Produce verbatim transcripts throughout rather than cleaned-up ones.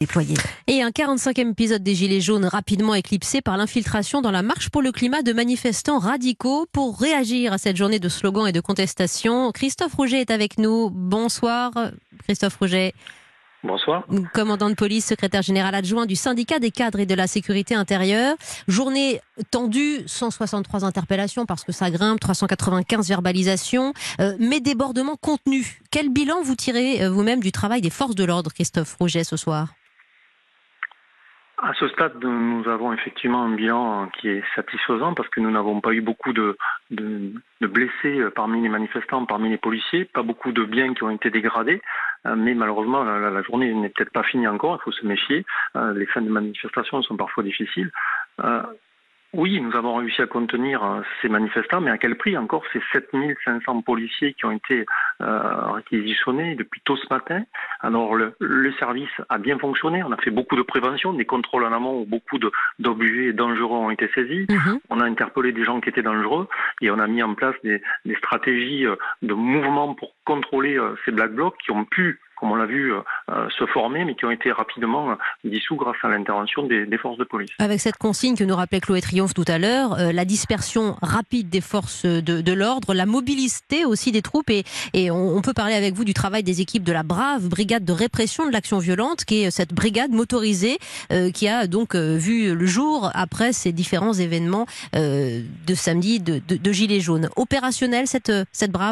Déployé. Et un quarante-cinquième épisode des Gilets jaunes rapidement éclipsé par l'infiltration dans la marche pour le climat de manifestants radicaux. Pour réagir à cette journée de slogans et de contestation, Christophe Rouget est avec nous. Bonsoir Christophe Rouget. Bonsoir. Commandant de police, secrétaire général adjoint du syndicat des cadres et de la sécurité intérieure. Journée tendue, cent soixante-trois interpellations parce que ça grimpe, trois cent quatre-vingt-quinze verbalisations, euh, mais débordements contenus. Quel bilan vous tirez euh, vous-même du travail des forces de l'ordre, Christophe Rouget, ce soir ? À ce stade, nous avons effectivement un bilan qui est satisfaisant parce que nous n'avons pas eu beaucoup de, de, de blessés parmi les manifestants, parmi les policiers, pas beaucoup de biens qui ont été dégradés, mais malheureusement la, la journée n'est peut-être pas finie encore, il faut se méfier, les fins de manifestation sont parfois difficiles. Oui, nous avons réussi à contenir euh, ces manifestants, mais à quel prix encore? Ces sept mille cinq cents policiers qui ont été euh, réquisitionnés depuis tôt ce matin. Alors le, le service a bien fonctionné, on a fait beaucoup de prévention, des contrôles en amont où beaucoup de, d'objets dangereux ont été saisis. Mmh. On a interpellé des gens qui étaient dangereux et on a mis en place des, des stratégies euh, de mouvement pour contrôler euh, ces black blocs qui ont pu, comme on l'a vu, euh, se former, mais qui ont été rapidement euh, dissous grâce à l'intervention des, des forces de police. Avec cette consigne que nous rappelait Chloé Triomphe tout à l'heure, euh, la dispersion rapide des forces de, de l'ordre, la mobilité aussi des troupes, et, et on, on peut parler avec vous du travail des équipes de la brave brigade de répression de l'action violente, qui est cette brigade motorisée euh, qui a donc euh, vu le jour après ces différents événements euh, de samedi de, de, de Gilets jaunes. Opérationnelle cette, cette brave ?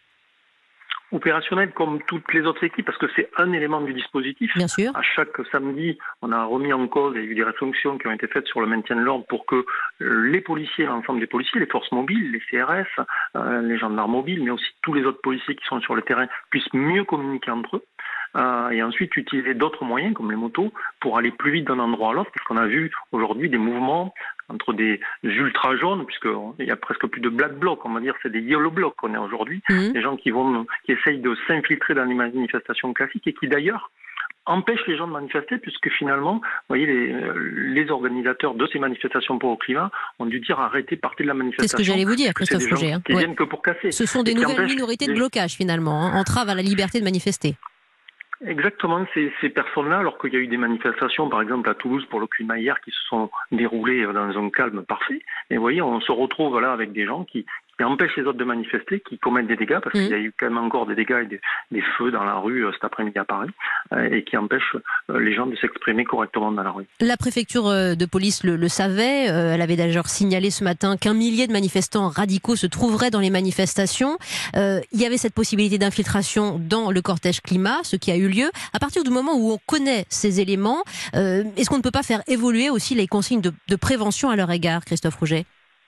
Opérationnel comme toutes les autres équipes, parce que c'est un élément du dispositif. Bien sûr. À chaque samedi, on a remis en cause, il y a eu des réflexions qui ont été faites sur le maintien de l'ordre pour que les policiers, l'ensemble des policiers, les forces mobiles, les C R S, euh, les gendarmes mobiles, mais aussi tous les autres policiers qui sont sur le terrain, puissent mieux communiquer entre eux. Euh, et ensuite utiliser d'autres moyens comme les motos pour aller plus vite d'un endroit à l'autre, parce qu'on a vu aujourd'hui des mouvements entre des ultra jaunes, puisqu'il y a presque plus de black blocs, on va dire, c'est des yellow blocs qu'on a aujourd'hui, mmh. des gens qui vont, qui essayent de s'infiltrer dans les manifestations classiques et qui d'ailleurs empêchent les gens de manifester, puisque finalement, vous voyez, les, les organisateurs de ces manifestations pour le climat ont dû dire arrêtez, partez de la manifestation. C'est ce que j'allais vous dire, Christophe Rouget. Hein. Qui ouais. viennent que pour casser. Ce sont des nouvelles minorités de blocage finalement, hein, entrave à la liberté de manifester. Exactement, ces, ces personnes-là, alors qu'il y a eu des manifestations, par exemple à Toulouse pour le climat hier, qui se sont déroulées dans un calme parfait. Et vous voyez, on se retrouve là avec des gens qui, qui empêchent les autres de manifester, qui commettent des dégâts, parce mmh. qu'il y a eu quand même encore des dégâts et des, des feux dans la rue euh, cet après-midi à Paris, euh, et qui empêchent euh, les gens de s'exprimer correctement dans la rue. La préfecture de police le, le savait, euh, elle avait d'ailleurs signalé ce matin qu'un millier de manifestants radicaux se trouveraient dans les manifestations. Euh, il y avait cette possibilité d'infiltration dans le cortège climat, ce qui a eu lieu. À partir du moment où on connaît ces éléments, euh, est-ce qu'on ne peut pas faire évoluer aussi les consignes de, de prévention à leur égard, Christophe Rouget ?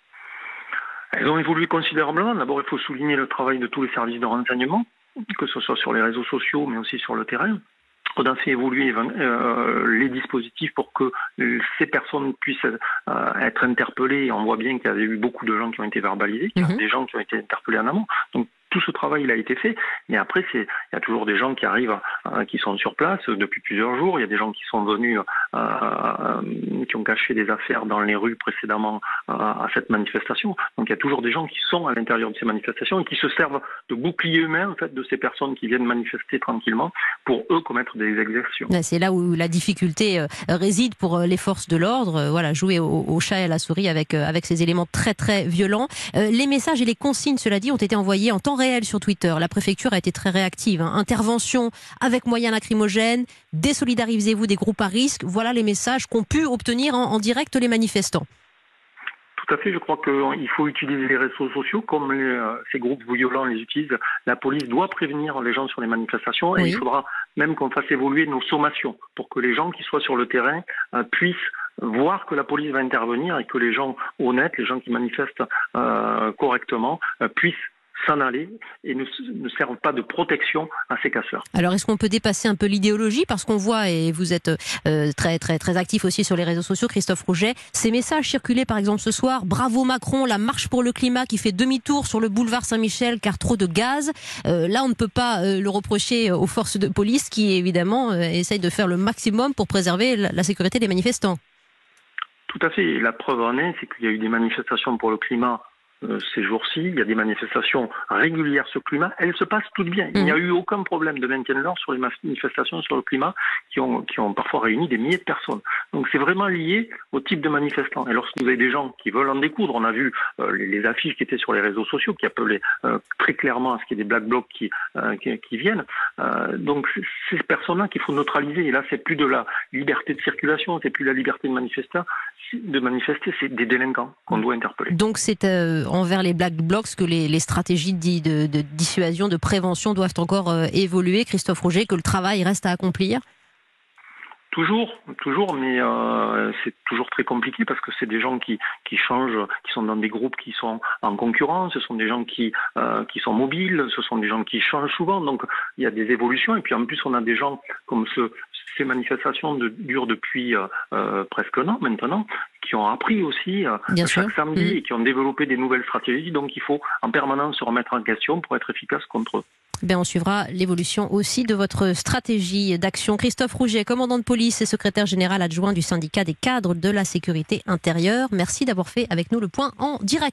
Elles ont évolué considérablement. D'abord, il faut souligner le travail de tous les services de renseignement, que ce soit sur les réseaux sociaux, mais aussi sur le terrain. On a fait évoluer euh, les dispositifs pour que ces personnes puissent euh, être interpellées. On voit bien qu'il y a eu beaucoup de gens qui ont été verbalisés, qu'il y a mmh. des gens qui ont été interpellés en amont. Donc, tout ce travail il a été fait, mais après c'est, il y a toujours des gens qui arrivent, euh, qui sont sur place depuis plusieurs jours. Il y a des gens qui sont venus, euh, euh, qui ont caché des affaires dans les rues précédemment euh, à cette manifestation. Donc il y a toujours des gens qui sont à l'intérieur de ces manifestations et qui se servent de bouclier humain en fait de ces personnes qui viennent manifester tranquillement pour eux commettre des exactions. C'est là où la difficulté euh, réside pour les forces de l'ordre. Euh, voilà, jouer au, au chat et à la souris avec euh, avec ces éléments très très violents. Euh, les messages et les consignes, cela dit, ont été envoyés en temps réel sur Twitter. La préfecture a été très réactive. Hein. Intervention avec moyens lacrymogènes, désolidarisez-vous des groupes à risque. Voilà les messages qu'ont pu obtenir en, en direct les manifestants. Tout à fait, je crois qu'il faut utiliser les réseaux sociaux comme les, euh, ces groupes violents les utilisent. La police doit prévenir les gens sur les manifestations oui. et il faudra même qu'on fasse évoluer nos sommations pour que les gens qui soient sur le terrain euh, puissent voir que la police va intervenir et que les gens honnêtes, les gens qui manifestent euh, correctement, euh, puissent s'en aller et ne, ne servent pas de protection à ces casseurs. Alors est-ce qu'on peut dépasser un peu l'idéologie, parce qu'on voit, et vous êtes euh, très très très actif aussi sur les réseaux sociaux, Christophe Rouget, ces messages circulés par exemple ce soir, bravo Macron, la marche pour le climat qui fait demi-tour sur le boulevard Saint-Michel car trop de gaz. Euh, là on ne peut pas euh, le reprocher aux forces de police qui évidemment euh, essayent de faire le maximum pour préserver la, la sécurité des manifestants. Tout à fait, la preuve en est, c'est qu'il y a eu des manifestations pour le climat euh, ces jours-ci. Il y a des manifestations régulières sur le climat. Elles se passent toutes bien. Il n'y a eu aucun problème de maintien de l'ordre sur les manifestations sur le climat qui ont, qui ont parfois réuni des milliers de personnes. Donc c'est vraiment lié au type de manifestants. Et lorsque vous avez des gens qui veulent en découdre, on a vu euh, les, les affiches qui étaient sur les réseaux sociaux qui appelaient euh, très clairement à ce qu'il y ait des black blocs qui, euh, qui, qui viennent. Euh, donc c'est ces personnes-là qu'il faut neutraliser. Et là, c'est plus de la liberté de circulation, c'est plus la liberté de manifester, de manifester, c'est des délinquants qu'on doit interpeller. Donc c'est euh, envers les black blocs que les, les stratégies de, de, de dissuasion, de prévention doivent encore euh, évoluer. Christophe Rouget, que le travail reste à accomplir? Toujours, toujours, mais euh, c'est toujours très compliqué parce que c'est des gens qui, qui changent, qui sont dans des groupes qui sont en concurrence, ce sont des gens qui, euh, qui sont mobiles, ce sont des gens qui changent souvent, donc il y a des évolutions et puis en plus on a des gens comme ce, ces manifestations de, durent depuis euh, euh, presque un an maintenant, qui ont appris aussi euh, chaque sûr. samedi mmh. et qui ont développé des nouvelles stratégies, donc il faut en permanence se remettre en question pour être efficace contre eux. Ben, on suivra l'évolution aussi de votre stratégie d'action. Christophe Rouget, commandant de police et secrétaire général adjoint du syndicat des cadres de la sécurité intérieure. Merci d'avoir fait avec nous le point en direct.